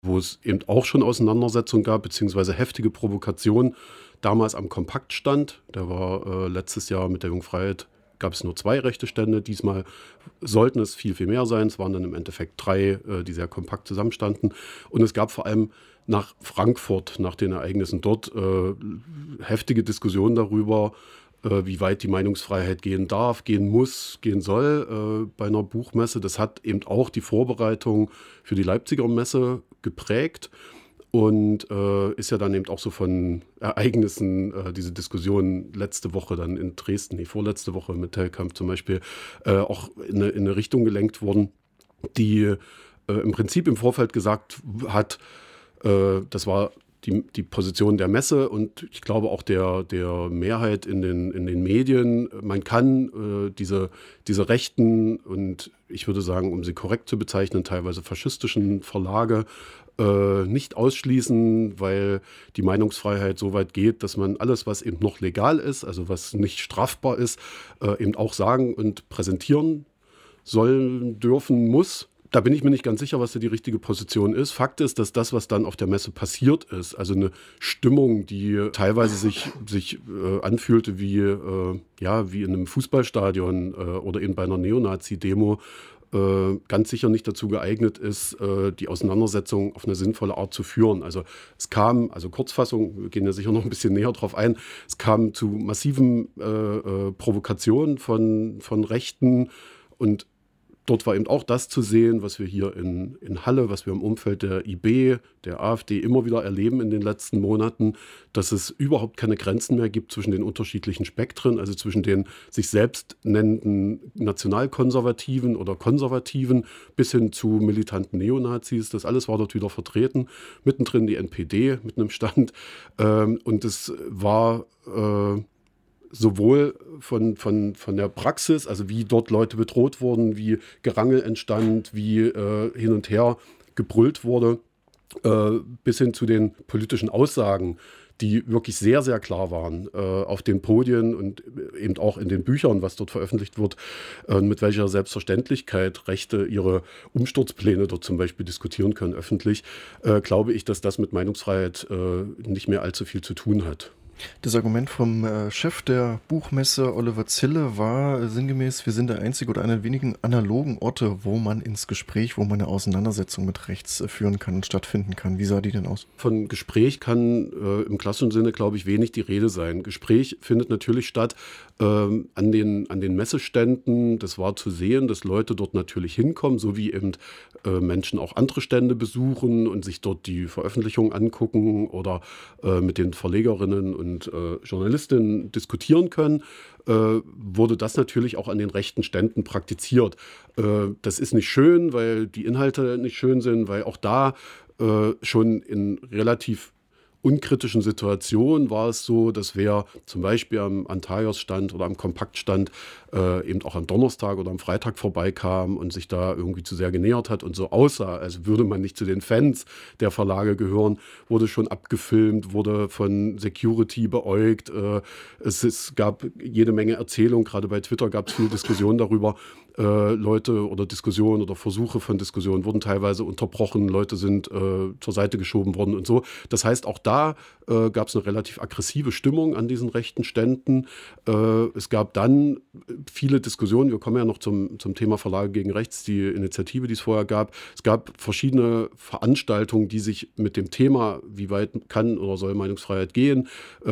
wo es eben auch schon Auseinandersetzungen gab, beziehungsweise heftige Provokationen. Damals am Kompaktstand, der war letztes Jahr mit der Jungfreiheit, gab es nur 2 rechte Stände. Diesmal sollten es viel, viel mehr sein. Es waren dann im Endeffekt 3, die sehr kompakt zusammenstanden. Und es gab vor allem nach Frankfurt, nach den Ereignissen dort, heftige Diskussionen darüber, wie weit die Meinungsfreiheit gehen darf, gehen muss, gehen soll bei einer Buchmesse. Das hat eben auch die Vorbereitung für die Leipziger Messe geprägt und ist ja dann eben auch so von Ereignissen, diese Diskussion letzte Woche dann in Dresden, vorletzte Woche mit Telkamp zum Beispiel, auch in eine Richtung gelenkt worden, die im Prinzip im Vorfeld gesagt hat, das war die Position der Messe und ich glaube auch der Mehrheit in den Medien. Man kann diese rechten und ich würde sagen, um sie korrekt zu bezeichnen, teilweise faschistischen Verlage nicht ausschließen, weil die Meinungsfreiheit so weit geht, dass man alles, was eben noch legal ist, also was nicht strafbar ist, eben auch sagen und präsentieren sollen, dürfen, muss. Da bin ich mir nicht ganz sicher, was da die richtige Position ist. Fakt ist, dass das, was dann auf der Messe passiert ist, also eine Stimmung, die teilweise sich anfühlte wie in einem Fußballstadion oder eben bei einer Neonazi-Demo, ganz sicher nicht dazu geeignet ist, die Auseinandersetzung auf eine sinnvolle Art zu führen. Also es kam, also Kurzfassung, wir gehen ja sicher noch ein bisschen näher drauf ein, es kam zu massiven Provokationen von Rechten und dort war eben auch das zu sehen, was wir hier in Halle, was wir im Umfeld der IB, der AfD immer wieder erleben in den letzten Monaten, dass es überhaupt keine Grenzen mehr gibt zwischen den unterschiedlichen Spektren, also zwischen den sich selbst nennenden Nationalkonservativen oder Konservativen bis hin zu militanten Neonazis. Das alles war dort wieder vertreten. Mittendrin die NPD mit einem Stand. Und es war sowohl von der Praxis, also wie dort Leute bedroht wurden, wie Gerangel entstand, wie hin und her gebrüllt wurde, bis hin zu den politischen Aussagen, die wirklich sehr, sehr klar waren auf den Podien und eben auch in den Büchern, was dort veröffentlicht wird, mit welcher Selbstverständlichkeit Rechte ihre Umsturzpläne dort zum Beispiel diskutieren können öffentlich, glaube ich, dass das mit Meinungsfreiheit nicht mehr allzu viel zu tun hat. Das Argument vom Chef der Buchmesse, Oliver Zille, war sinngemäß, wir sind der einzige oder einer der wenigen analogen Orte, wo man ins Gespräch, wo man eine Auseinandersetzung mit rechts führen kann und stattfinden kann. Wie sah die denn aus? Von Gespräch kann im klassischen Sinne, glaube ich, wenig die Rede sein. Gespräch findet natürlich statt an den Messeständen. Das war zu sehen, dass Leute dort natürlich hinkommen, so wie eben Menschen auch andere Stände besuchen und sich dort die Veröffentlichungen angucken oder mit den Verlegerinnen und Journalistinnen diskutieren können, wurde das natürlich auch an den rechten Ständen praktiziert. Das ist nicht schön, weil die Inhalte nicht schön sind, weil auch da schon in relativ unkritischen Situationen war es so, dass wer zum Beispiel am Antaios-Stand oder am Kompaktstand eben auch am Donnerstag oder am Freitag vorbeikam und sich da irgendwie zu sehr genähert hat und so aussah, als würde man nicht zu den Fans der Verlage gehören, wurde schon abgefilmt, wurde von Security beäugt. Es gab jede Menge Erzählungen, gerade bei Twitter gab es viel Diskussion darüber. Leute oder Diskussionen oder Versuche von Diskussionen wurden teilweise unterbrochen, Leute sind zur Seite geschoben worden und so. Das heißt, auch da gab es eine relativ aggressive Stimmung an diesen rechten Ständen. Es gab dann viele Diskussionen, wir kommen ja noch zum Thema Verlage gegen Rechts, die Initiative, die es vorher gab. Es gab verschiedene Veranstaltungen, die sich mit dem Thema, wie weit kann oder soll Meinungsfreiheit gehen,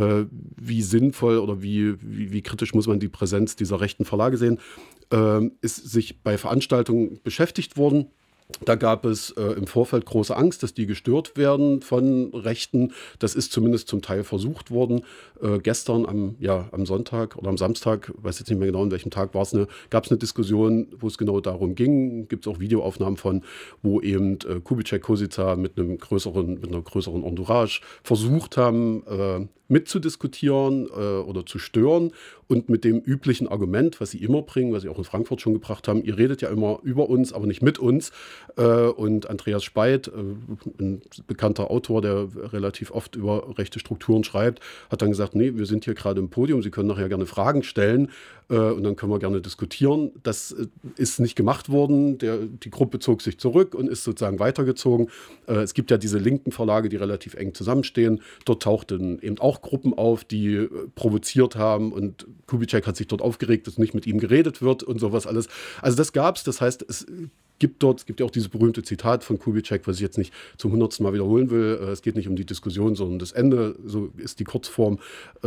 wie sinnvoll oder wie kritisch muss man die Präsenz dieser rechten Verlage sehen, ist sich bei Veranstaltungen beschäftigt worden. Da gab es im Vorfeld große Angst, dass die gestört werden von Rechten. Das ist zumindest zum Teil versucht worden. Gestern am Sonntag oder am Samstag, weiß jetzt nicht mehr genau, an welchem Tag war es, gab es eine Diskussion, wo es genau darum ging. Gibt es auch Videoaufnahmen von, wo eben Kubitschek, Kosica mit einer größeren Entourage versucht haben, mitzudiskutieren oder zu stören und mit dem üblichen Argument, was sie immer bringen, was sie auch in Frankfurt schon gebracht haben, ihr redet ja immer über uns, aber nicht mit uns. Und Andreas Speit, ein bekannter Autor, der relativ oft über rechte Strukturen schreibt, hat dann gesagt, nee, wir sind hier gerade im Podium, Sie können nachher gerne Fragen stellen und dann können wir gerne diskutieren. Das ist nicht gemacht worden. Die Gruppe zog sich zurück und ist sozusagen weitergezogen. Es gibt ja diese linken Verlage, die relativ eng zusammenstehen. Dort tauchten eben auch Gruppen auf, die provoziert haben und Kubitschek hat sich dort aufgeregt, dass nicht mit ihm geredet wird und sowas alles. Also das gab's. Das heißt, es gibt ja auch dieses berühmte Zitat von Kubitschek, was ich jetzt nicht zum 100. Mal wiederholen will. Es geht nicht um die Diskussion, sondern das Ende. So ist die Kurzform.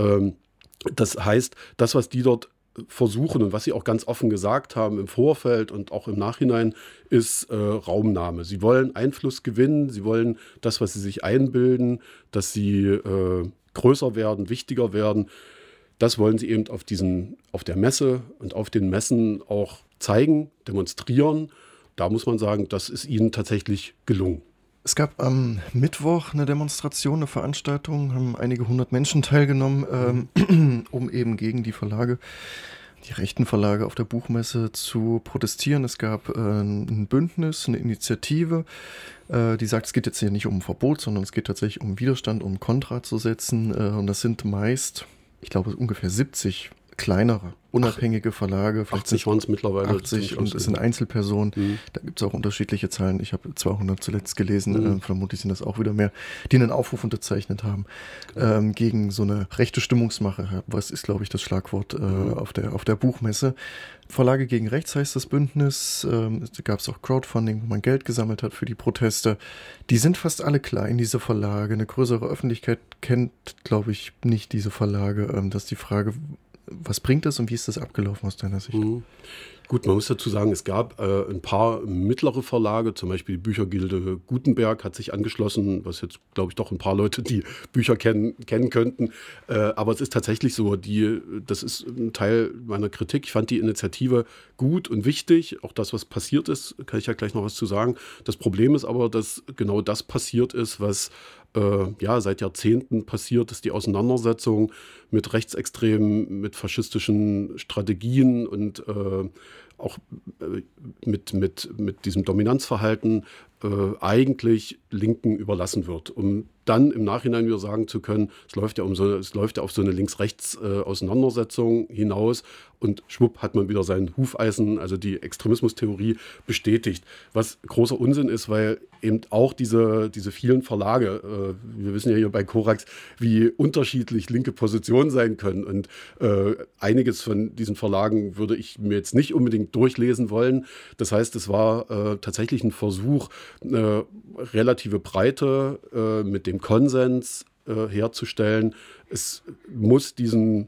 Das heißt, das, was die dort versuchen und was sie auch ganz offen gesagt haben im Vorfeld und auch im Nachhinein, ist Raumnahme. Sie wollen Einfluss gewinnen, sie wollen das, was sie sich einbilden, dass sie größer werden, wichtiger werden. Das wollen sie eben auf der Messe und auf den Messen auch zeigen, demonstrieren. Da muss man sagen, das ist ihnen tatsächlich gelungen. Es gab am Mittwoch eine Demonstration, eine Veranstaltung, haben einige 100 Menschen teilgenommen, um eben gegen die rechten Verlage auf der Buchmesse zu protestieren. Es gab ein Bündnis, eine Initiative, die sagt, es geht jetzt hier nicht um ein Verbot, sondern es geht tatsächlich um Widerstand, um Kontra zu setzen. Und das sind meist, ich glaube, ungefähr 70 kleinere, unabhängige Verlage. 80 waren es mittlerweile. 80 und es sind Einzelpersonen. Da gibt es auch unterschiedliche Zahlen. Ich habe 200 zuletzt gelesen. Vermutlich sind das auch wieder mehr, die einen Aufruf unterzeichnet haben gegen so eine rechte Stimmungsmache. Was ist, glaube ich, das Schlagwort auf der Buchmesse. Verlage gegen Rechts heißt das Bündnis. Da gab es auch Crowdfunding, wo man Geld gesammelt hat für die Proteste. Die sind fast alle klein, diese Verlage. Eine größere Öffentlichkeit kennt, glaube ich, nicht diese Verlage. Das ist die Frage, was bringt das und wie ist das abgelaufen aus deiner Sicht? Gut, man muss dazu sagen, es gab ein paar mittlere Verlage, zum Beispiel die Büchergilde Gutenberg hat sich angeschlossen, was jetzt, glaube ich, doch ein paar Leute, die Bücher kennen könnten. Aber es ist tatsächlich so, das ist ein Teil meiner Kritik. Ich fand die Initiative gut und wichtig. Auch das, was passiert ist, kann ich ja gleich noch was zu sagen. Das Problem ist aber, dass genau das passiert ist, was seit Jahrzehnten passiert, ist die Auseinandersetzung mit Rechtsextremen, mit faschistischen Strategien und auch mit diesem Dominanzverhalten eigentlich Linken überlassen wird, um dann im Nachhinein wieder sagen zu können, es läuft ja auf so eine Links-Rechts-Auseinandersetzung hinaus und schwupp hat man wieder sein Hufeisen, also die Extremismustheorie bestätigt. Was großer Unsinn ist, weil eben auch diese vielen Verlage, wir wissen ja hier bei Korax, wie unterschiedlich linke Positionen sein können und einiges von diesen Verlagen würde ich mir jetzt nicht unbedingt durchlesen wollen. Das heißt, es war tatsächlich ein Versuch, eine relative Breite mit dem Konsens herzustellen. Es muss diesen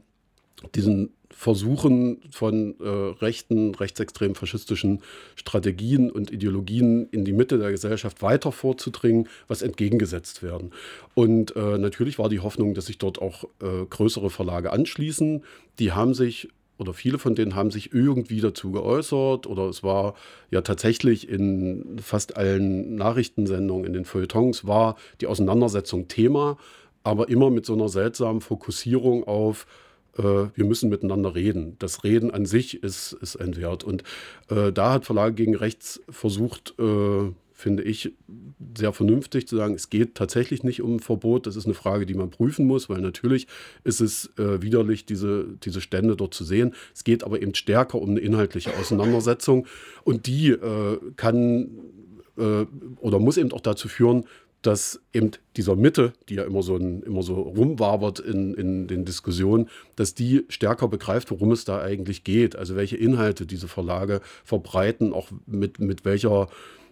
Versuchen von rechtsextremen faschistischen Strategien und Ideologien in die Mitte der Gesellschaft weiter vorzudringen, was entgegengesetzt werden. Und natürlich war die Hoffnung, dass sich dort auch größere Verlage anschließen. Die haben sich oder viele von denen haben sich irgendwie dazu geäußert oder es war ja tatsächlich in fast allen Nachrichtensendungen, in den Feuilletons war die Auseinandersetzung Thema, aber immer mit so einer seltsamen Fokussierung auf wir müssen miteinander reden. Das Reden an sich ist ein Wert. Und da hat Verlage gegen Rechts versucht, finde ich, sehr vernünftig zu sagen, es geht tatsächlich nicht um ein Verbot. Das ist eine Frage, die man prüfen muss, weil natürlich ist es widerlich, diese Stände dort zu sehen. Es geht aber eben stärker um eine inhaltliche Auseinandersetzung. Und die kann oder muss eben auch dazu führen, dass eben dieser Mitte, die ja immer so rumwabert in den Diskussionen, dass die stärker begreift, worum es da eigentlich geht. Also welche Inhalte diese Verlage verbreiten, auch mit welcher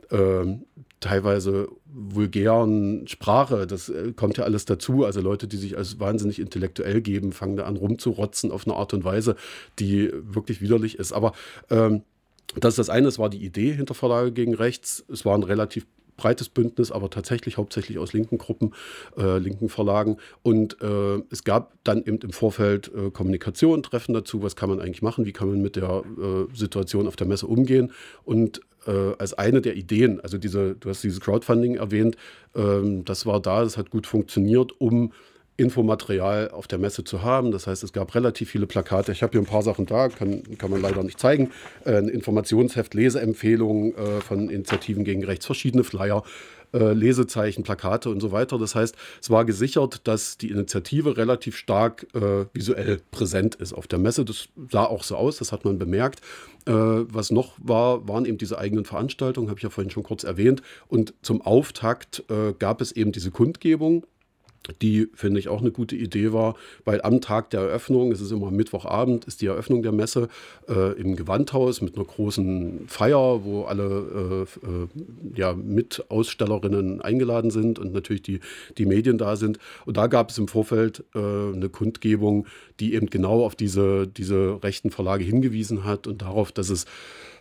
teilweise vulgären Sprache. Das kommt ja alles dazu. Also Leute, die sich als wahnsinnig intellektuell geben, fangen da an rumzurotzen auf eine Art und Weise, die wirklich widerlich ist. Aber das ist das eine, es war die Idee hinter Verlage gegen Rechts. Es war ein relativ breites Bündnis, aber tatsächlich hauptsächlich aus linken Gruppen, linken Verlagen. Und es gab dann eben im Vorfeld Kommunikation, Treffen dazu, was kann man eigentlich machen, wie kann man mit der Situation auf der Messe umgehen. Und als eine der Ideen, also du hast dieses Crowdfunding erwähnt, das war da, das hat gut funktioniert, um Infomaterial auf der Messe zu haben. Das heißt, es gab relativ viele Plakate. Ich habe hier ein paar Sachen da, kann man leider nicht zeigen. Ein Informationsheft, Leseempfehlungen von Initiativen gegen Rechts, verschiedene Flyer, Lesezeichen, Plakate und so weiter. Das heißt, es war gesichert, dass die Initiative relativ stark visuell präsent ist auf der Messe. Das sah auch so aus, das hat man bemerkt. Was noch war, waren eben diese eigenen Veranstaltungen, habe ich ja vorhin schon kurz erwähnt. Und zum Auftakt gab es eben diese Kundgebung, die, finde ich, auch eine gute Idee war, weil am Tag der Eröffnung, es ist immer Mittwochabend, ist die Eröffnung der Messe im Gewandhaus mit einer großen Feier, wo alle Mitausstellerinnen eingeladen sind und natürlich die Medien da sind. Und da gab es im Vorfeld eine Kundgebung, die eben genau auf diese rechten Verlage hingewiesen hat und darauf, dass es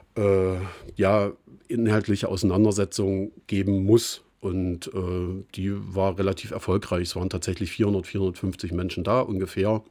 inhaltliche Auseinandersetzungen geben muss. Und die war relativ erfolgreich. Es waren tatsächlich 450 Menschen da ungefähr.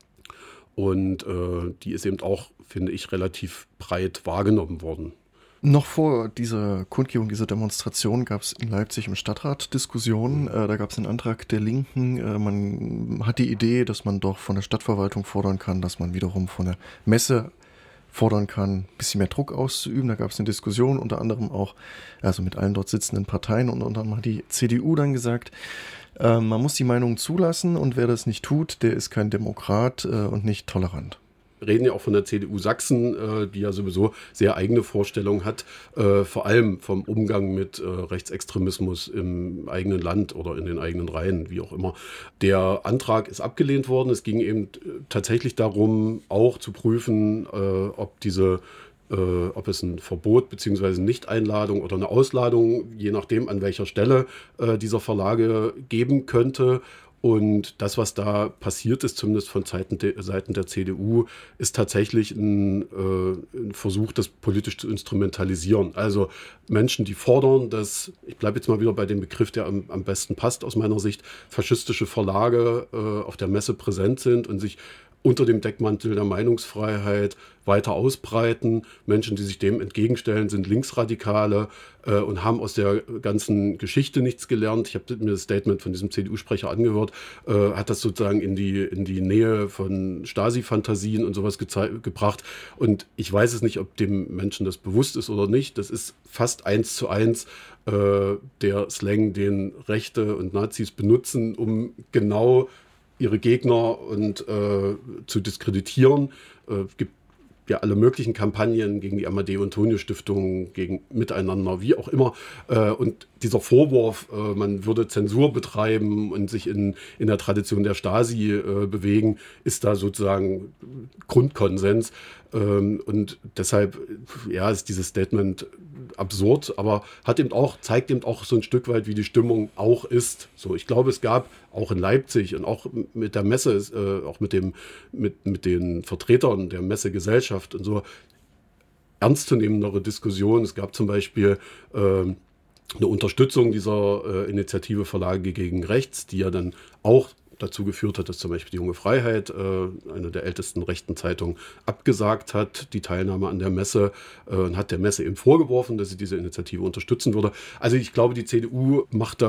Und die ist eben auch, finde ich, relativ breit wahrgenommen worden. Noch vor dieser Kundgebung, dieser Demonstration gab es in Leipzig im Stadtrat Diskussionen. Da gab es einen Antrag der Linken. Man hat die Idee, dass man doch von der Stadtverwaltung fordern kann, dass man wiederum von der Messe fordern kann, ein bisschen mehr Druck auszuüben. Da gab es eine Diskussion, unter anderem auch mit allen dort sitzenden Parteien. Und unter anderem hat die CDU dann gesagt, man muss die Meinung zulassen und wer das nicht tut, der ist kein Demokrat und nicht tolerant. Wir reden ja auch von der CDU Sachsen, die ja sowieso sehr eigene Vorstellungen hat, vor allem vom Umgang mit Rechtsextremismus im eigenen Land oder in den eigenen Reihen, wie auch immer. Der Antrag ist abgelehnt worden. Es ging eben tatsächlich darum, auch zu prüfen, ob es ein Verbot bzw. Nicht-Einladung oder eine Ausladung, je nachdem an welcher Stelle dieser Verlage geben könnte. Und das, was da passiert ist, zumindest von Seiten der CDU, ist tatsächlich ein Versuch, das politisch zu instrumentalisieren. Also Menschen, die fordern, dass, ich bleibe jetzt mal wieder bei dem Begriff, der am besten passt aus meiner Sicht, faschistische Verlage auf der Messe präsent sind und sich unter dem Deckmantel der Meinungsfreiheit weiter ausbreiten. Menschen, die sich dem entgegenstellen, sind Linksradikale und haben aus der ganzen Geschichte nichts gelernt. Ich habe mir das Statement von diesem CDU-Sprecher angehört, hat das sozusagen in die Nähe von Stasi-Fantasien und sowas gebracht. Und ich weiß es nicht, ob dem Menschen das bewusst ist oder nicht. Das ist fast 1:1 der Slang, den Rechte und Nazis benutzen, um genau ihre Gegner zu diskreditieren. Es gibt ja alle möglichen Kampagnen gegen die Amadeo-Antonio-Stiftung, gegen Miteinander, wie auch immer. Und dieser Vorwurf, man würde Zensur betreiben und sich in der Tradition der Stasi bewegen, ist da sozusagen Grundkonsens. Und deshalb ist dieses Statement absurd, aber zeigt eben auch so ein Stück weit, wie die Stimmung auch ist. So, ich glaube, es gab auch in Leipzig und auch mit der Messe, auch mit den Vertretern der Messegesellschaft und so ernstzunehmendere Diskussionen. Es gab zum Beispiel eine Unterstützung dieser Initiative Verlage gegen Rechts, die ja dann auch dazu geführt hat, dass zum Beispiel die Junge Freiheit, eine der ältesten rechten Zeitungen, abgesagt hat, die Teilnahme an der Messe, und hat der Messe eben vorgeworfen, dass sie diese Initiative unterstützen würde. Also ich glaube, die CDU macht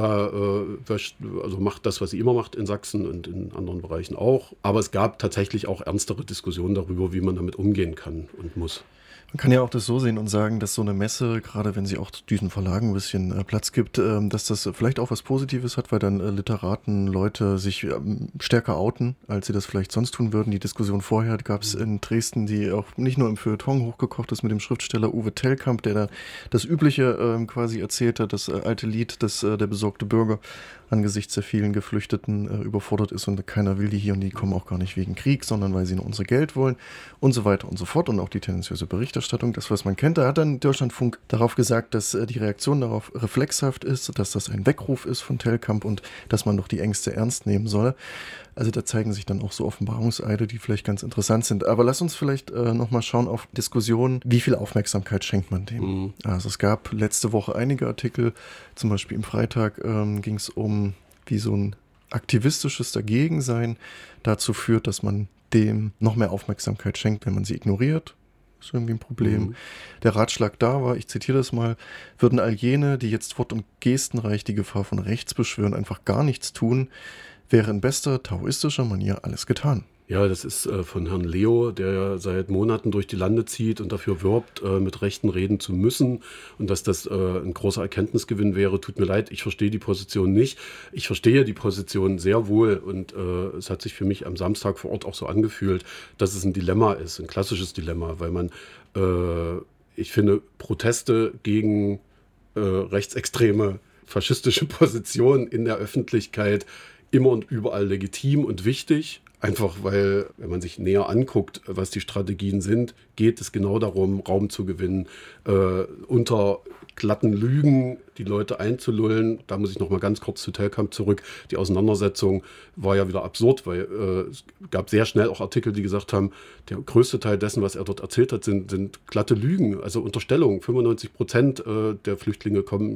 macht das, was sie immer macht in Sachsen und in anderen Bereichen auch. Aber es gab tatsächlich auch ernstere Diskussionen darüber, wie man damit umgehen kann und muss. Man kann ja auch das so sehen und sagen, dass so eine Messe, gerade wenn sie auch diesen Verlagen ein bisschen Platz gibt, dass das vielleicht auch was Positives hat, weil dann Literaten, Leute sich stärker outen, als sie das vielleicht sonst tun würden. Die Diskussion vorher gab es in Dresden, die auch nicht nur im Feuilleton hochgekocht ist mit dem Schriftsteller Uwe Tellkamp, der da das Übliche quasi erzählt hat, das alte Lied, dass der besorgte Bürger angesichts der vielen Geflüchteten überfordert ist und keiner will die hier und die kommen auch gar nicht wegen Krieg, sondern weil sie nur unser Geld wollen und so weiter und so fort und auch die tendenziöse Berichterstattung, das was man kennt. Da hat dann Deutschlandfunk darauf gesagt, dass die Reaktion darauf reflexhaft ist, dass das ein Weckruf ist von Tellkamp und dass man doch die Ängste ernst nehmen soll. Also da zeigen sich dann auch so Offenbarungseide, die vielleicht ganz interessant sind. Aber lass uns vielleicht nochmal schauen auf Diskussionen, wie viel Aufmerksamkeit schenkt man dem. Mhm. Also es gab letzte Woche einige Artikel, zum Beispiel im Freitag ging es um, wie so ein aktivistisches Dagegensein dazu führt, dass man dem noch mehr Aufmerksamkeit schenkt, wenn man sie ignoriert. Das ist irgendwie ein Problem. Mhm. Der Ratschlag da war, ich zitiere das mal, würden all jene, die jetzt wort- und gestenreich die Gefahr von rechts beschwören, einfach gar nichts tun, wäre in bester taoistischer Manier alles getan. Ja, das ist von Herrn Leo, der ja seit Monaten durch die Lande zieht und dafür wirbt, mit Rechten reden zu müssen und dass das ein großer Erkenntnisgewinn wäre. Tut mir leid, ich verstehe die Position nicht. Ich verstehe die Position sehr wohl und es hat sich für mich am Samstag vor Ort auch so angefühlt, dass es ein Dilemma ist, ein klassisches Dilemma, weil man, ich finde, Proteste gegen rechtsextreme faschistische Positionen in der Öffentlichkeit immer und überall legitim und wichtig. Einfach weil, wenn man sich näher anguckt, was die Strategien sind, geht es genau darum, Raum zu gewinnen, unter glatten Lügen die Leute einzulullen. Da muss ich noch mal ganz kurz zu Telkamp zurück. Die Auseinandersetzung war ja wieder absurd, weil es gab sehr schnell auch Artikel, die gesagt haben, der größte Teil dessen, was er dort erzählt hat, sind glatte Lügen, also Unterstellungen. 95% der Geflüchteten kommen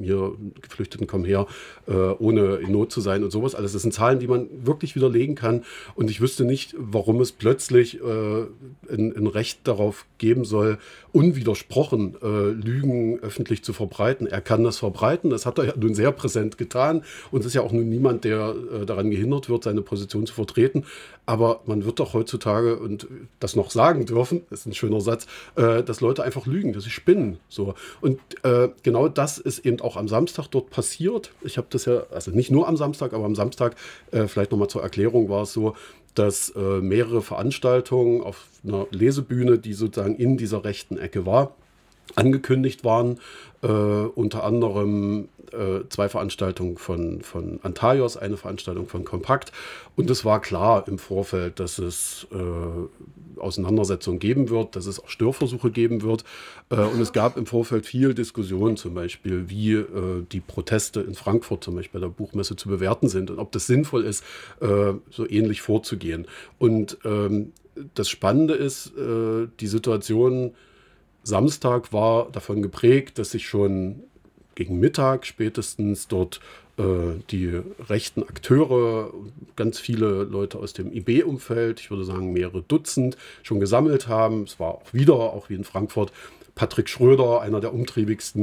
her, ohne in Not zu sein und sowas. Alles, das sind Zahlen, die man wirklich widerlegen kann. Und ich wüsste nicht, warum es plötzlich ein Recht darauf geben soll, unwidersprochen Lügen öffentlich zu verbreiten. Er kann das verbreiten. Das hat er ja nun sehr präsent getan. Und es ist ja auch nun niemand, der daran gehindert wird, seine Position zu vertreten. Aber man wird doch heutzutage, und das noch sagen dürfen, das ist ein schöner Satz, dass Leute einfach lügen, dass sie spinnen. So. Und genau das ist eben auch am Samstag dort passiert. Ich habe das ja, also nicht nur am Samstag, aber am Samstag, vielleicht nochmal zur Erklärung, war es so, dass mehrere Veranstaltungen auf einer Lesebühne, die sozusagen in dieser rechten Ecke war, angekündigt waren. Unter anderem 2 Veranstaltungen von Antaios, eine Veranstaltung von Kompakt. Und es war klar im Vorfeld, dass es Auseinandersetzungen geben wird, dass es auch Störversuche geben wird. Und es gab im Vorfeld viel Diskussion, zum Beispiel, wie die Proteste in Frankfurt, zum Beispiel bei der Buchmesse, zu bewerten sind und ob das sinnvoll ist, so ähnlich vorzugehen. Und das Spannende ist, die Situation Samstag war davon geprägt, dass sich schon gegen Mittag spätestens dort die rechten Akteure, ganz viele Leute aus dem IB-Umfeld, ich würde sagen mehrere Dutzend, schon gesammelt haben. Es war auch wieder, auch wie in Frankfurt, Patrick Schröder, einer der umtriebigsten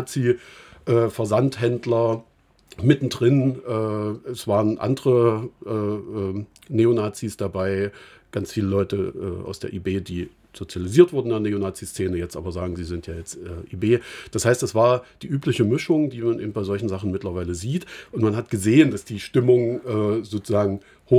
Neonazi-Versandhändler, mittendrin. Es waren andere Neonazis dabei, ganz viele Leute aus der IB, die sozialisiert wurden in der Neonazi-Szene, jetzt aber sagen, sie sind ja jetzt IB. Das heißt, das war die übliche Mischung, die man eben bei solchen Sachen mittlerweile sieht. Und man hat gesehen, dass die Stimmung sozusagen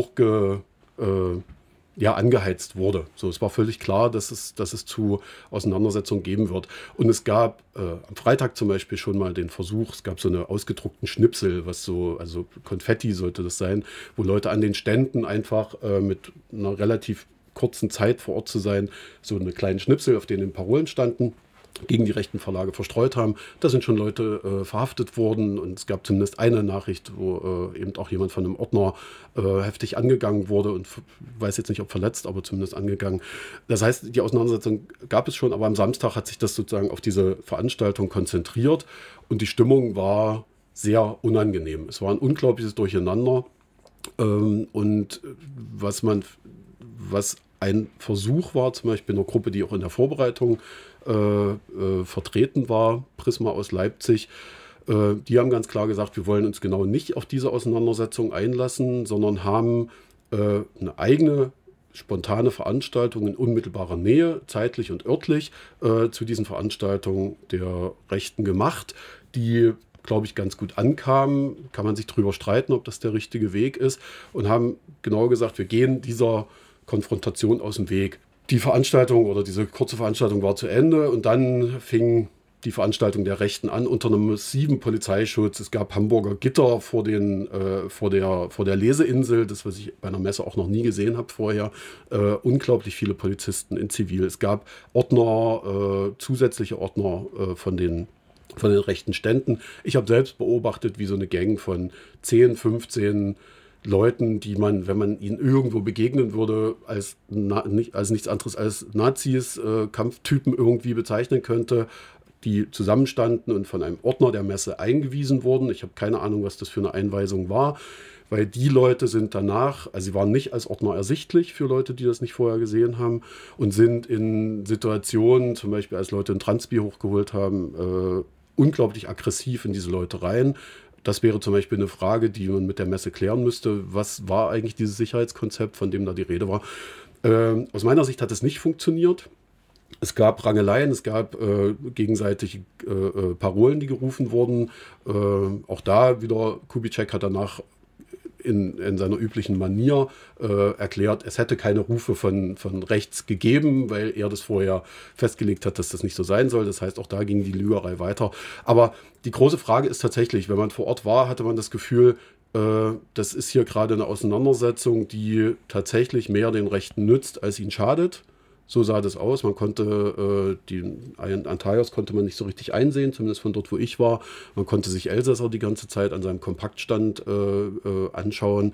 angeheizt wurde. So, es war völlig klar, dass es zu Auseinandersetzungen geben wird. Und es gab am Freitag zum Beispiel schon mal den Versuch, es gab so eine ausgedruckten Schnipsel, also Konfetti sollte das sein, wo Leute an den Ständen einfach mit einer relativ kurzen Zeit vor Ort zu sein, so eine kleinen Schnipsel, auf denen Parolen standen, gegen die rechten Verlage verstreut haben. Da sind schon Leute verhaftet worden und es gab zumindest eine Nachricht, wo eben auch jemand von einem Ordner heftig angegangen wurde und weiß jetzt nicht, ob verletzt, aber zumindest angegangen. Das heißt, die Auseinandersetzung gab es schon, aber am Samstag hat sich das sozusagen auf diese Veranstaltung konzentriert und die Stimmung war sehr unangenehm. Es war ein unglaubliches Durcheinander und was ein Versuch war, zum Beispiel einer Gruppe, die auch in der Vorbereitung vertreten war, Prisma aus Leipzig, die haben ganz klar gesagt, wir wollen uns genau nicht auf diese Auseinandersetzung einlassen, sondern haben eine eigene spontane Veranstaltung in unmittelbarer Nähe, zeitlich und örtlich, zu diesen Veranstaltungen der Rechten gemacht, die, glaube ich, ganz gut ankamen. Kann man sich drüber streiten, ob das der richtige Weg ist, und haben genau gesagt, wir gehen dieser Konfrontation aus dem Weg. Die Veranstaltung oder diese kurze Veranstaltung war zu Ende und dann fing die Veranstaltung der Rechten an unter einem massiven Polizeischutz. Es gab Hamburger Gitter vor der Leseinsel, das, was ich bei einer Messe auch noch nie gesehen habe vorher. Unglaublich viele Polizisten in Zivil. Es gab Ordner, zusätzliche Ordner von den rechten Ständen. Ich habe selbst beobachtet, wie so eine Gang von 10, 15 Leuten, die man, wenn man ihnen irgendwo begegnen würde, als nichts anderes als Nazis, Kampftypen irgendwie bezeichnen könnte, die zusammenstanden und von einem Ordner der Messe eingewiesen wurden. Ich habe keine Ahnung, was das für eine Einweisung war, weil die Leute sind danach, also sie waren nicht als Ordner ersichtlich für Leute, die das nicht vorher gesehen haben, und sind in Situationen, zum Beispiel als Leute ein Transbier hochgeholt haben, unglaublich aggressiv in diese Leute rein. Das wäre zum Beispiel eine Frage, die man mit der Messe klären müsste. Was war eigentlich dieses Sicherheitskonzept, von dem da die Rede war? Aus meiner Sicht hat es nicht funktioniert. Es gab Rangeleien, es gab gegenseitig Parolen, die gerufen wurden. Auch da wieder, Kubitschek hat danach in seiner üblichen Manier erklärt, es hätte keine Rufe von rechts gegeben, weil er das vorher festgelegt hat, dass das nicht so sein soll. Das heißt, auch da ging die Lügerei weiter. Aber die große Frage ist tatsächlich, wenn man vor Ort war, hatte man das Gefühl, das ist hier gerade eine Auseinandersetzung, die tatsächlich mehr den Rechten nützt, als ihnen schadet. So sah das aus. Man konnte Antaios konnte man nicht so richtig einsehen, zumindest von dort, wo ich war. Man konnte sich Elsässer die ganze Zeit an seinem Kompaktstand anschauen,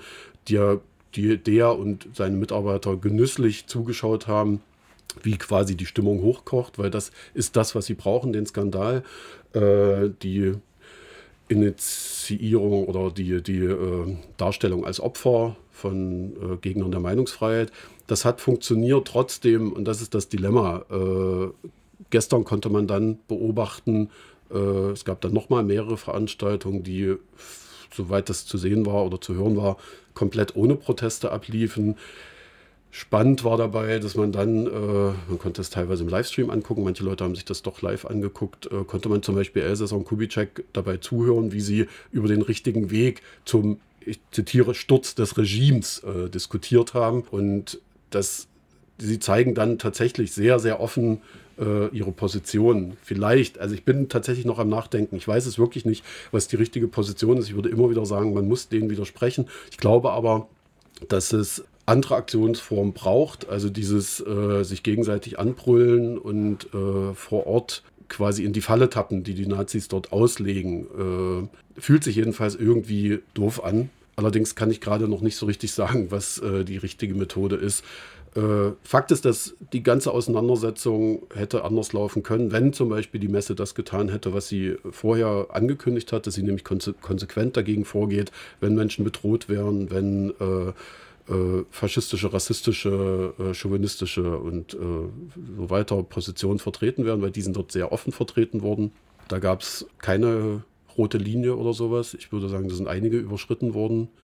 der und seine Mitarbeiter genüsslich zugeschaut haben, wie quasi die Stimmung hochkocht, weil das ist das, was sie brauchen, den Skandal, die Initiierung oder die Darstellung als Opfer von Gegnern der Meinungsfreiheit. Das hat funktioniert trotzdem, und das ist das Dilemma. Gestern konnte man dann beobachten, es gab dann nochmal mehrere Veranstaltungen, die, soweit das zu sehen war oder zu hören war, komplett ohne Proteste abliefen. Spannend war dabei, dass man dann, man konnte es teilweise im Livestream angucken, manche Leute haben sich das doch live angeguckt, konnte man zum Beispiel Elsässer und Kubitschek dabei zuhören, wie sie über den richtigen Weg zum, ich zitiere, Sturz des Regimes diskutiert haben. Und sie zeigen dann tatsächlich sehr, sehr offen ihre Position. Vielleicht, also ich bin tatsächlich noch am Nachdenken, ich weiß es wirklich nicht, was die richtige Position ist. Ich würde immer wieder sagen, man muss denen widersprechen. Ich glaube aber, dass es andere Aktionsformen braucht, also dieses sich gegenseitig anbrüllen und vor Ort quasi in die Falle tappen, die Nazis dort auslegen. Fühlt sich jedenfalls irgendwie doof an. Allerdings kann ich gerade noch nicht so richtig sagen, was die richtige Methode ist. Fakt ist, dass die ganze Auseinandersetzung hätte anders laufen können, wenn zum Beispiel die Messe das getan hätte, was sie vorher angekündigt hat, dass sie nämlich konsequent dagegen vorgeht, wenn Menschen bedroht werden, wenn faschistische, rassistische, chauvinistische und so weiter Positionen vertreten werden, weil die sind dort sehr offen vertreten worden. Da gab es keine rote Linie oder sowas. Ich würde sagen, da sind einige überschritten worden.